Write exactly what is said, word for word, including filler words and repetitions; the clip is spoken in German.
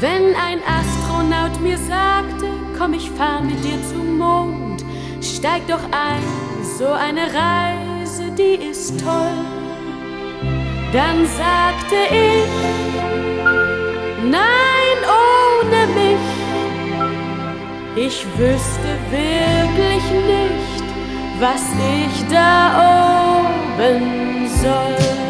Wenn ein Astronaut mir sagte, komm, ich fahr mit dir zum Mond, steig doch ein, so eine Reise, die ist toll. Dann sagte ich, nein, ohne mich, ich wüsste wirklich nicht, was ich da oben soll.